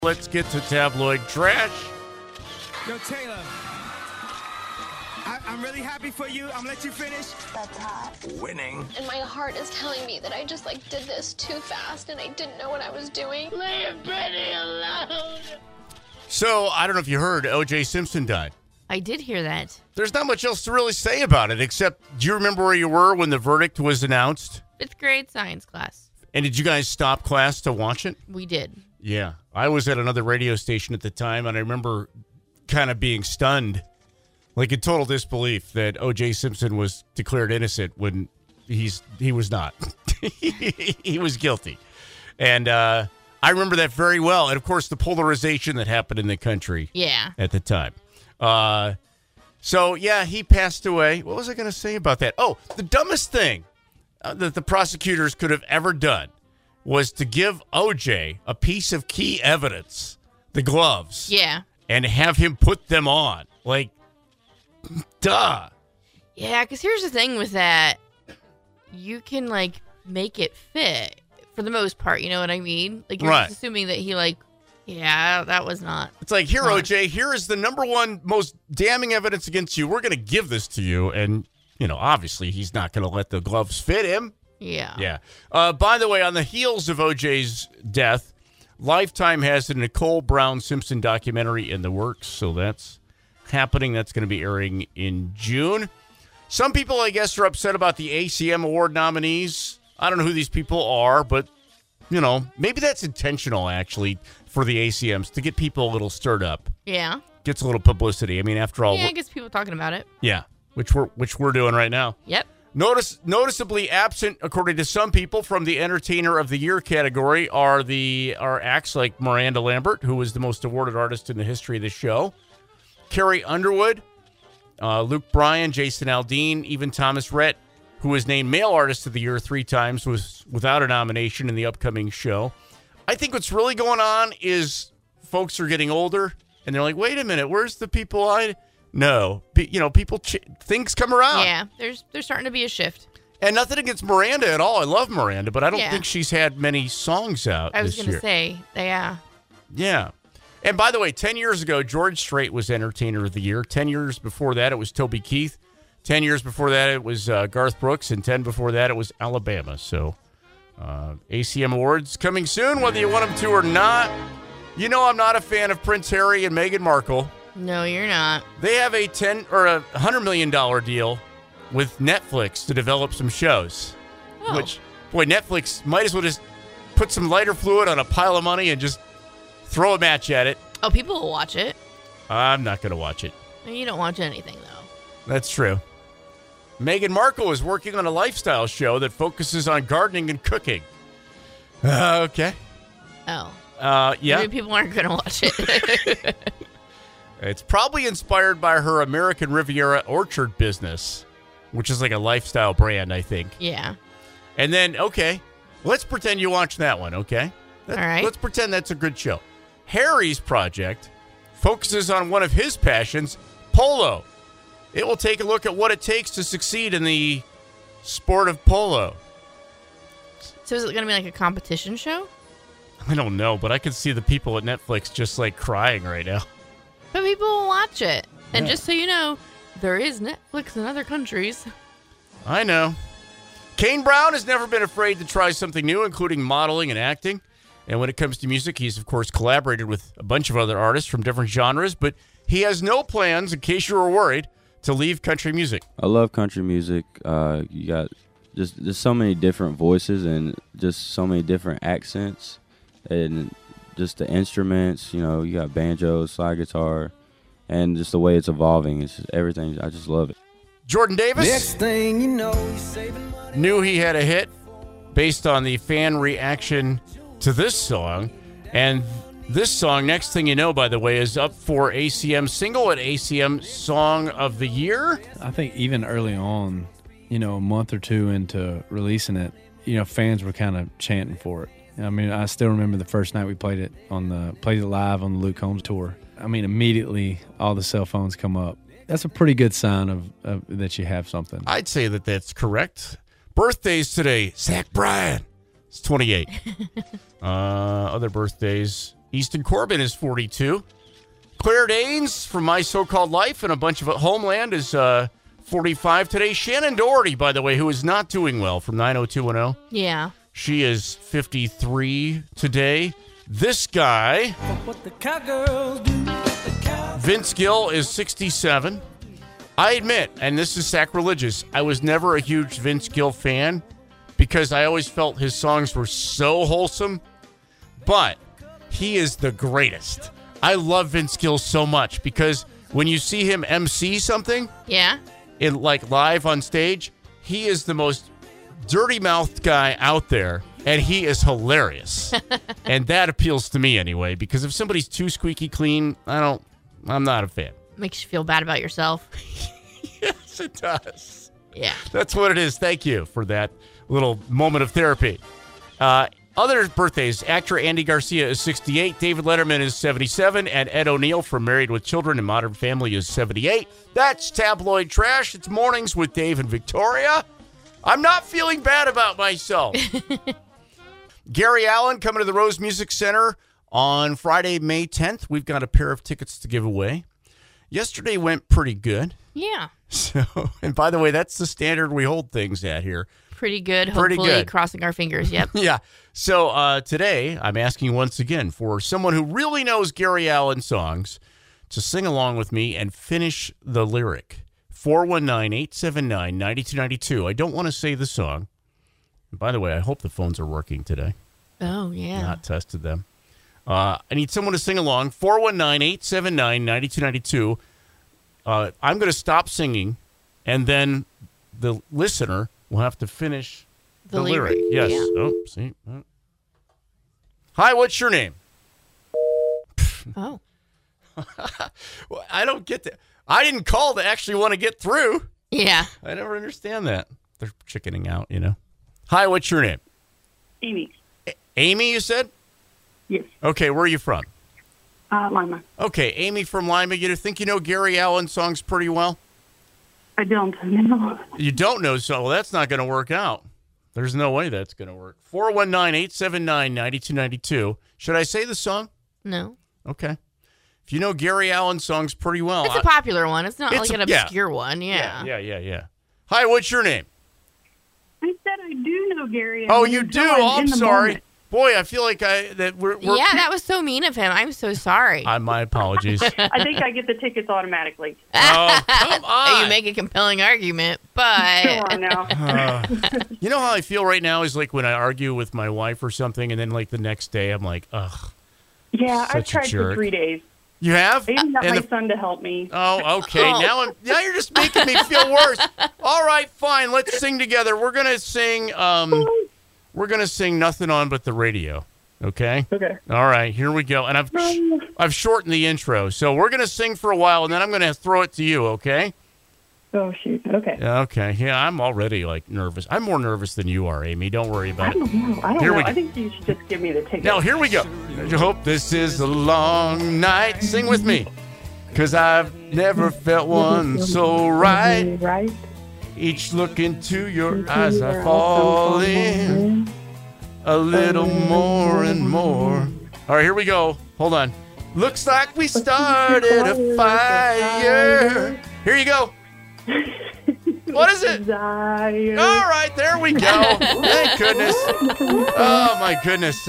Let's get to tabloid trash. Yo, Taylor, I'm really happy for you. I'm gonna let you finish. That's hot. Winning. And my heart is telling me that I just did this too fast and I didn't know what I was doing. Leave Benny alone. So, I don't know if you heard, O.J. Simpson died. I did hear that. There's not much else to really say about it, except, do you remember where you were when the verdict was announced? 5th grade science class. And did you guys stop class to watch it? We did. Yeah. I was at another radio station at the time, and I remember kind of being stunned, like in total disbelief, that O.J. Simpson was declared innocent when he was not. He was guilty. And I remember that very well. And, of course, the polarization that happened in the country at the time. So, yeah, he passed away. What was I going to say about that? Oh, the dumbest thing that the prosecutors could have ever done was to give O.J. a piece of key evidence, the gloves. Yeah. And have him put them on. Like, duh. Yeah, because here's the thing with that. You can, make it fit for the most part. You know what I mean? Like, you're just assuming that he, yeah, that was not. It's like, here, O.J., here is the number one most damning evidence against you. We're going to give this to you. And, obviously he's not going to let the gloves fit him. Yeah. Yeah. By the way, on the heels of O.J.'s death, Lifetime has a Nicole Brown Simpson documentary in the works, so that's happening. That's going to be airing in June. Some people, I guess, are upset about the ACM Award nominees. I don't know who these people are, but, maybe that's intentional, actually, for the ACMs, to get people a little stirred up. Yeah. Gets a little publicity. I mean, after all... Yeah, it gets people talking about it. Yeah, which we're doing right now. Yep. Noticeably absent, according to some people, from the Entertainer of the Year category are acts like Miranda Lambert, who was the most awarded artist in the history of the show, Carrie Underwood, Luke Bryan, Jason Aldean, even Thomas Rhett, who was named Male Artist of the Year 3 times, was without a nomination in the upcoming show. I think what's really going on is folks are getting older, and they're like, wait a minute, where's the people No, things come around. Yeah, there's starting to be a shift. And nothing against Miranda at all. I love Miranda, but I don't think she's had many songs out I was this going year. to say, yeah. Yeah. And by the way, 10 years ago, George Strait was Entertainer of the Year. 10 years before that, it was Toby Keith. 10 years before that, it was Garth Brooks. And 10 before that, it was Alabama. So ACM Awards coming soon, whether you want them to or not. I'm not a fan of Prince Harry and Meghan Markle. No, you're not. They have a $100 million deal with Netflix to develop some shows. Oh. Which, boy, Netflix might as well just put some lighter fluid on a pile of money and just throw a match at it. Oh, people will watch it. I'm not going to watch it. You don't watch anything, though. That's true. Meghan Markle is working on a lifestyle show that focuses on gardening and cooking. Okay. Oh. Yeah. Maybe people aren't going to watch it. It's probably inspired by her American Riviera orchard business, which is like a lifestyle brand, I think. Yeah. And then, okay, let's pretend you watch that one, okay? All right. Let's pretend that's a good show. Harry's project focuses on one of his passions, polo. It will take a look at what it takes to succeed in the sport of polo. So is it going to be like a competition show? I don't know, but I can see the people at Netflix just crying right now. But people will watch it. And just so you know, there is Netflix in other countries. I know. Kane Brown has never been afraid to try something new, including modeling and acting. And when it comes to music, he's, of course, collaborated with a bunch of other artists from different genres. But he has no plans, in case you were worried, to leave country music. I love country music. You got just so many different voices and just so many different accents. And just the instruments, you got banjo, slide guitar, and just the way it's evolving. It's just everything. I just love it. Jordan Davis Next thing you know, he's saving money. knew he had a hit based on the fan reaction to this song. And this song, Next Thing You Know, by the way, is up for ACM single at ACM Song of the Year. I think even early on, a month or two into releasing it, fans were kind of chanting for it. I mean, I still remember the first night we played it live on the Luke Combs tour. I mean, immediately all the cell phones come up. That's a pretty good sign of that you have something. I'd say that that's correct. Birthdays today, Zach Bryan. It's 28. Other birthdays, Easton Corbin is 42. Claire Danes from My So-Called Life and a bunch of Homeland is 45 today. Shannon Doherty, by the way, who is not doing well from 90210. Yeah. She is 53 today. This guy, Vince Gill, is 67. I admit, and this is sacrilegious, I was never a huge Vince Gill fan because I always felt his songs were so wholesome, but he is the greatest. I love Vince Gill so much because when you see him MC something, Yeah. like live on stage, he is the most dirty-mouthed guy out there, and he is hilarious. And that appeals to me anyway, because if somebody's too squeaky clean, I'm not a fan. Makes you feel bad about yourself. Yes, it does. Yeah. That's what it is. Thank you for that little moment of therapy. Other birthdays, actor Andy Garcia is 68, David Letterman is 77, and Ed O'Neill from Married with Children and Modern Family is 78. That's Tabloid Trash. It's Mornings with Dave and Victoria. I'm not feeling bad about myself. Gary Allen coming to the Rose Music Center on Friday, May 10th. We've got a pair of tickets to give away. Yesterday went pretty good. Yeah. So, and by the way, that's the standard we hold things at here. Pretty good. Pretty Hopefully good. crossing our fingers. Yep. Yeah. So today I'm asking once again for someone who really knows Gary Allen songs to sing along with me and finish the lyric. 419-879-9292. I don't want to say the song. And by the way, I hope the phones are working today. Oh, yeah. Not tested them. I need someone to sing along. 419-879-9292. I'm going to stop singing, and then the listener will have to finish the lyric. Yes. Yeah. Oh, see. Oh. Hi, what's your name? Oh. Well, I don't get that. I didn't call to actually want to get through. Yeah. I never understand that. They're chickening out, you know. Hi, what's your name? Amy. Amy, you said? Yes. Okay, where are you from? Lima. Okay, Amy from Lima. You think you know Gary Allen songs pretty well? I don't know. You don't know, so well, that's not going to work out. There's no way that's going to work. 419-879-9292. Should I say the song? No. Okay. If you know Gary Allen songs pretty well. It's a popular one. It's not It's like an yeah. obscure one. Yeah. Yeah. Hi, what's your name? I said I do know Gary. Oh, Allen you do? until Oh, I'm in the sorry. moment. Boy, I feel like we're Yeah, that was so mean of him. I'm so sorry. my apologies. I think I get the tickets automatically. Oh, come on. You make a compelling argument, but Come on now. You know how I feel right now is like when I argue with my wife or something, and then like the next day I'm like, ugh. Yeah, Such I've a tried jerk. for 3 days. You have? I even got And my the- son to help me. Oh, okay. Oh. Now you're just making me feel worse. All right, fine. Let's sing together. We're gonna sing. We're gonna sing "Nothing On But the Radio." Okay. Okay. All right. Here we go. And I've shortened the intro, so we're gonna sing for a while, and then I'm gonna throw it to you. Okay. Oh, shoot. Okay. Okay. Yeah, I'm already like nervous. I'm more nervous than you are, Amy. Don't worry I about it. don't know. I don't Here know. we go. I think you should just give me the ticket. Now here we go. I hope this is a long night. Sing with me, 'cause I've never felt one so right. Right. Each look into your eyes, I fall in a little more and more. All right, here we go. Hold on. Looks like we started a fire. Here you go. What is it? Desire. All right, there we go. Thank goodness. Oh, my goodness.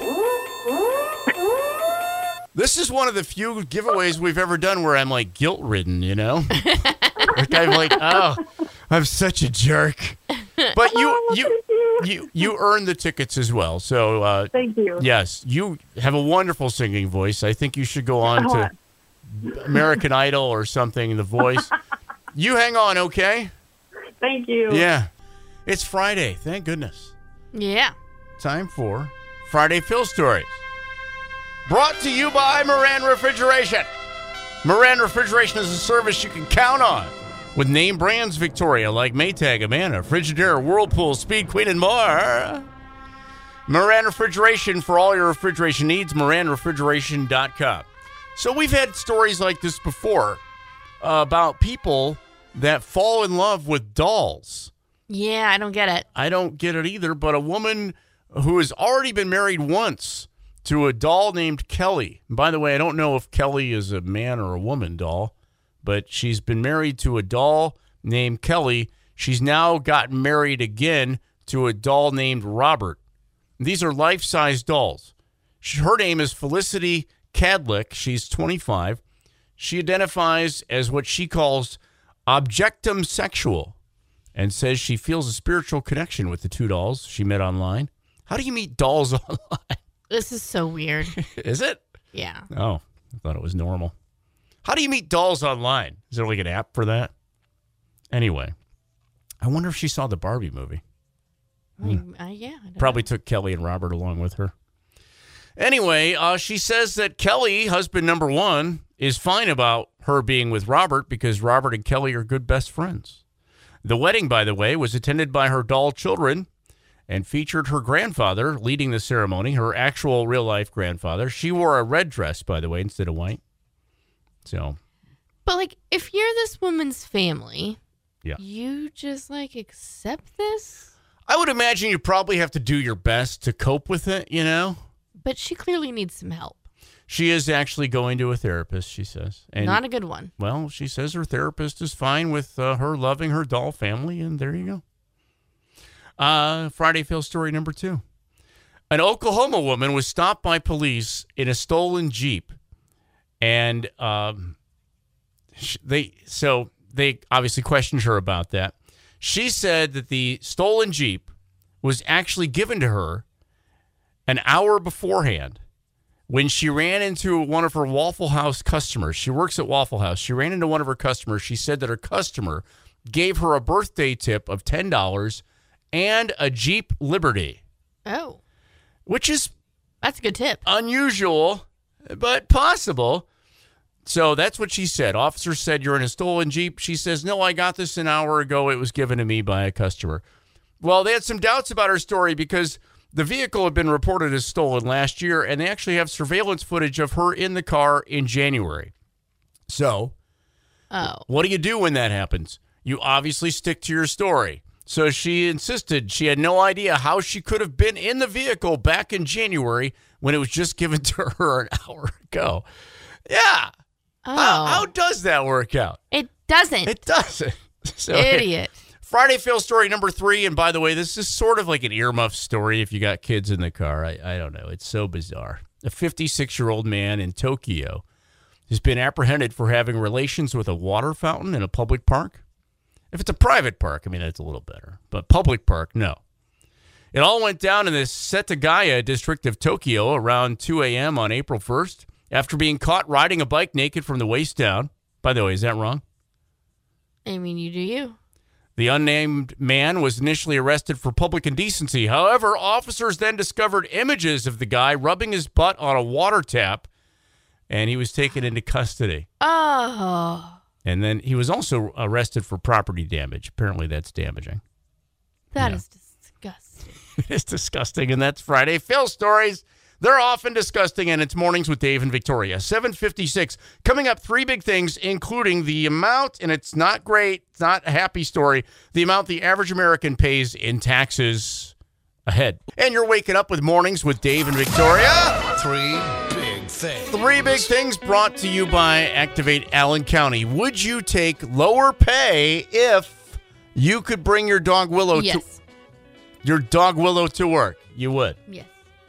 This is one of the few giveaways we've ever done where I'm like guilt-ridden, you know? Like I'm like, oh, I'm such a jerk. But you earned the tickets as well. So Thank you. yes, you have a wonderful singing voice. I think you should go on to American Idol or something, The Voice. You hang on, okay? Thank you. Yeah. It's Friday, thank goodness. yeah. Time for Friday Phil Stories. Brought to you by Moran Refrigeration. Moran Refrigeration is a service you can count on with name brands, Victoria, like Maytag, Amana, Frigidaire, Whirlpool, Speed Queen, and more. Moran Refrigeration for all your refrigeration needs, MoranRefrigeration.com. So we've had stories like this before about people that fall in love with dolls. Yeah, I don't get it. I don't get it either, but a woman who has already been married once to a doll named Kelly. And by the way, I don't know if Kelly is a man or a woman doll, but she's been married to a doll named Kelly. She's now gotten married again to a doll named Robert. These are life-size dolls. Her name is Felicity Cadlick. She's 25. She identifies as what she calls objectum sexual and says she feels a spiritual connection with the two dolls she met online. How do you meet dolls online? This is so weird. Is it? Yeah. Oh, I thought it was normal. How do you meet dolls online? Is there like an app for that? Anyway, I wonder if she saw the Barbie movie. Yeah. I don't Probably know. took Kelly and Robert along with her. Anyway, she says that Kelly, husband number one, is fine about her being with Robert because Robert and Kelly are good best friends. The wedding, by the way, was attended by her doll children and featured her grandfather leading the ceremony, her actual real-life grandfather. She wore a red dress, by the way, instead of white. So, But, like, if you're this woman's family, yeah. you just, like, accept this? I would imagine you probably have to do your best to cope with it, you know? But she clearly needs some help. She is actually going to a therapist, she says. And, Not a good one. well, she says her therapist is fine with her loving her doll family, and there you go. Friday Fail story number 2. An Oklahoma woman was stopped by police in a stolen Jeep, and they obviously questioned her about that. She said that the stolen Jeep was actually given to her an hour beforehand when she ran into one of her Waffle House customers. She works at Waffle House. She ran into one of her customers. She said that her customer gave her a birthday tip of $10 and a Jeep Liberty. Oh. Which is That's a good tip. unusual, but possible. So that's what she said. Officer said, "You're in a stolen Jeep." She says, "No, I got this an hour ago. It was given to me by a customer." Well, they had some doubts about her story because the vehicle had been reported as stolen last year, and they actually have surveillance footage of her in the car in January. So what do you do when that happens? You obviously stick to your story. So she insisted she had no idea how she could have been in the vehicle back in January when it was just given to her an hour ago. Yeah. Oh. How does that work out? It doesn't. It doesn't. So, Idiot. Friday Fail story number 3. And by the way, this is sort of like an earmuff story if you got kids in the car. I don't know. It's so bizarre. A 56-year-old man in Tokyo has been apprehended for having relations with a water fountain in a public park. If it's a private park, I mean, that's a little better. But public park, no. It all went down in the Setagaya district of Tokyo around 2 a.m. on April 1st after being caught riding a bike naked from the waist down. By the way, is that wrong? I mean, you do you. The unnamed man was initially arrested for public indecency. However, officers then discovered images of the guy rubbing his butt on a water tap, and he was taken into custody. Oh. And then he was also arrested for property damage. Apparently that's damaging. That Yeah. is disgusting. It's disgusting, and that's Friday Fail Stories. They're often disgusting, and it's Mornings with Dave and Victoria. 7:56. Coming up, 3 big things, including the amount, and it's not great, it's not a happy story, the amount the average American pays in taxes ahead. And you're waking up with Mornings with Dave and Victoria. 3 big things. 3 big things brought to you by Activate Allen County. Would you take lower pay if you could bring your dog Willow Yes. to work? You would. Yes.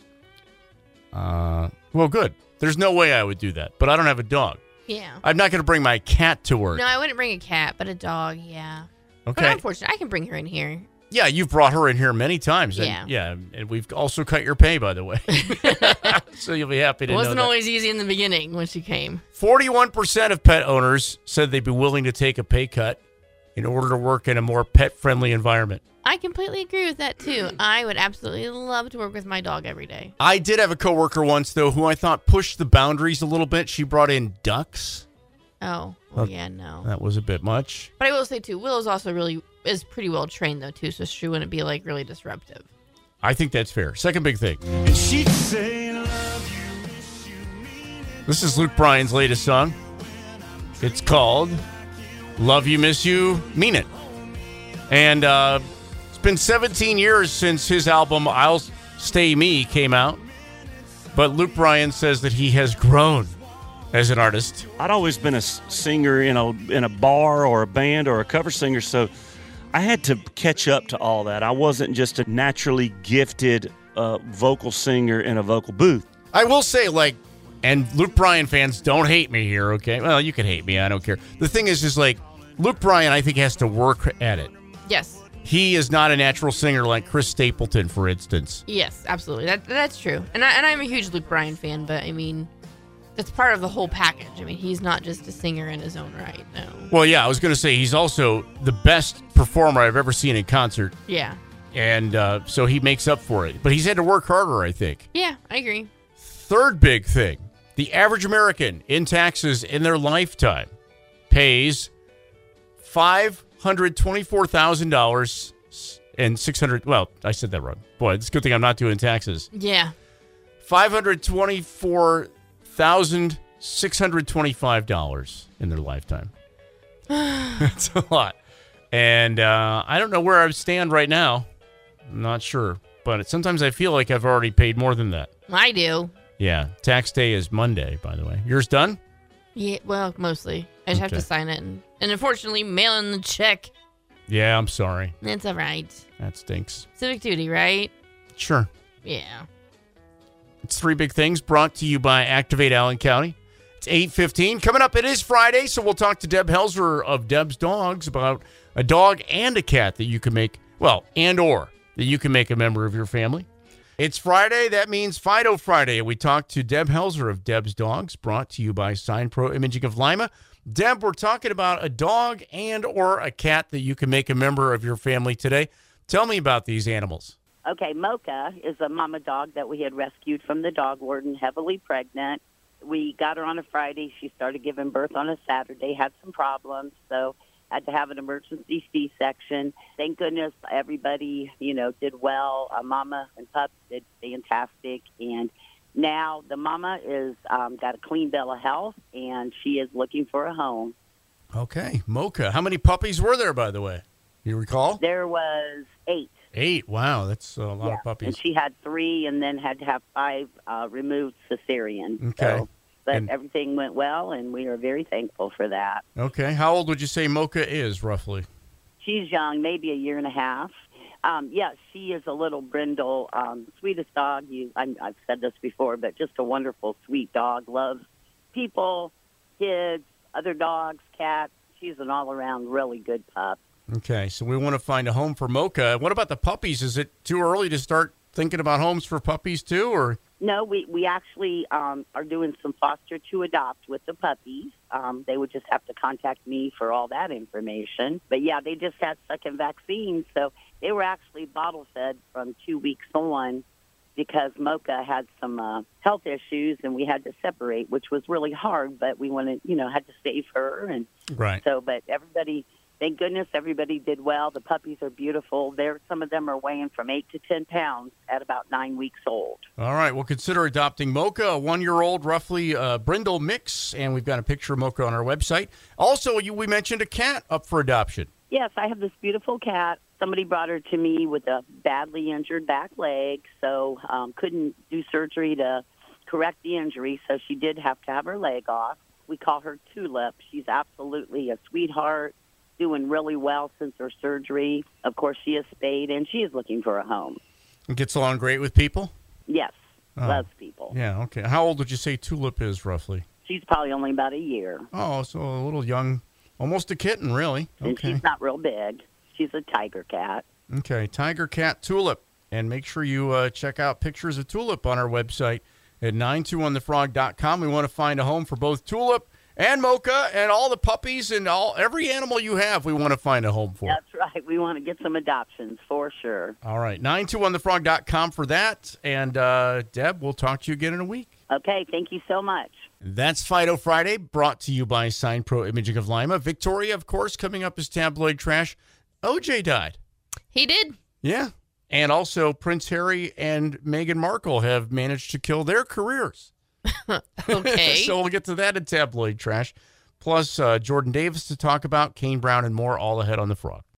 Well, good. There's no way I would do that, but I don't have a dog. Yeah. I'm not going to bring my cat to work. No, I wouldn't bring a cat, but a dog, yeah. Okay. But unfortunately, I can bring her in here. Yeah, you've brought her in here many times. And, Yeah. yeah, and we've also cut your pay, by the way. So you'll be happy to It know wasn't that. always easy in the beginning when she came. 41% of pet owners said they'd be willing to take a pay cut in order to work in a more pet-friendly environment. I completely agree with that, too. I would absolutely love to work with my dog every day. I did have a coworker once, though, who I thought pushed the boundaries a little bit. She brought in ducks. Oh, well, yeah, no. That was a bit much. But I will say, too, Willow's also is pretty well trained, though, too, so she wouldn't be, like, really disruptive. I think that's fair. Second big thing. And she'd say, love you. This is Luke Bryan's latest song. It's called Love You, Miss You, Mean It. And it's been 17 years since his album I'll Stay Me came out. But Luke Bryan says that he has grown as an artist. I'd always been a singer in a bar or a band or a cover singer, so I had to catch up to all that. I wasn't just a naturally gifted vocal singer in a vocal booth. I will say, like, and Luke Bryan fans, don't hate me here, okay? Well, you can hate me. I don't care. The thing is like, Luke Bryan, I think, has to work at it. Yes. He is not a natural singer like Chris Stapleton, for instance. Yes, absolutely. That's true. And I'm a huge Luke Bryan fan, but, I mean, that's part of the whole package. I mean, he's not just a singer in his own right, no. Well, yeah, I was going to say he's also the best performer I've ever seen in concert. Yeah. And so he makes up for it. But he's had to work harder, I think. Yeah, I agree. Third big thing. The average American in taxes in their lifetime pays $524,000 and $600. Well, I said that wrong. Boy, it's a good thing I'm not doing taxes. Yeah. $524,625 in their lifetime. That's a lot. And I don't know where I stand right now. I'm not sure. But sometimes I feel like I've already paid more than that. I do. Yeah. Tax day is Monday, by the way. Yours done? Yeah, well, mostly. I just have to sign it and unfortunately mail in the check. Yeah, I'm sorry. It's all right. That stinks. Civic duty, right? Sure. Yeah. It's three big things brought to you by Activate Allen County. It's 8:15. Coming up, it is Friday, so we'll talk to Deb Helzer of Deb's Dogs about a dog and a cat that you can make, well, that you can make a member of your family. It's Friday. That means Fido Friday. We talked to Deb Helzer of Deb's Dogs, brought to you by Sign Pro Imaging of Lima. Deb, we're talking about a dog and or a cat that you can make a member of your family today. Tell me about these animals. Okay, Mocha is a mama dog that we had rescued from the dog warden, heavily pregnant. We got her on a Friday. She started giving birth on a Saturday, had some problems, so had to have an emergency C-section. Thank goodness everybody, did well. Mama and pup did fantastic. And now the mama is got a clean bill of health, and she is looking for a home. Okay, Mocha. How many puppies were there, by the way? You recall? There was 8. 8. Wow, that's a lot of puppies. And she had 3 and then had to have 5 removed cesarean. Okay. But everything went well, and we are very thankful for that. Okay. How old would you say Mocha is, roughly? She's young, maybe a year and a half. Yes, she is a little brindle, sweetest dog. I've said this before, but just a wonderful, sweet dog. Loves people, kids, other dogs, cats. She's an all-around really good pup. Okay, so we want to find a home for Mocha. What about the puppies? Is it too early to start thinking about homes for puppies too, or? No, we actually are doing some foster to adopt with the puppies. They would just have to contact me for all that information. But, yeah, they just had second vaccine, so they were actually bottle fed from 2 weeks on because Mocha had some health issues, and we had to separate, which was really hard, but we wanted, had to save her. And right. So, but everybody... Thank goodness everybody did well. The puppies are beautiful. Some of them are weighing from 8 to 10 pounds at about 9 weeks old. All right. Well, consider adopting Mocha, a 1-year-old, roughly brindle mix, and we've got a picture of Mocha on our website. Also, we mentioned a cat up for adoption. Yes, I have this beautiful cat. Somebody brought her to me with a badly injured back leg, so couldn't do surgery to correct the injury, so she did have to have her leg off. We call her Tulip. She's absolutely a sweetheart. Doing really well since her surgery. Of course, she is spayed, and she is looking for a home. And gets along great with people? Yes, loves people. Yeah, okay. How old would you say Tulip is, roughly? She's probably only about a year. Oh, so a little young. Almost a kitten, really. And okay. She's not real big. She's a tiger cat. Okay, tiger cat Tulip. And make sure you check out pictures of Tulip on our website at 921thefrog.com. We want to find a home for both Tulip and Mocha and all the puppies and every animal you have, we want to find a home for. That's right. We want to get some adoptions for sure. All right. 921thefrog.com for that. And, Deb, we'll talk to you again in a week. Okay. Thank you so much. That's Fido Friday, brought to you by Sign Pro Imaging of Lima. Victoria, of course, coming up as tabloid trash. OJ died. He did. Yeah. And also Prince Harry and Meghan Markle have managed to kill their careers. Okay. So we'll get to that in tabloid trash. Plus, Jordan Davis to talk about, Kane Brown, and more, all ahead on The Frog.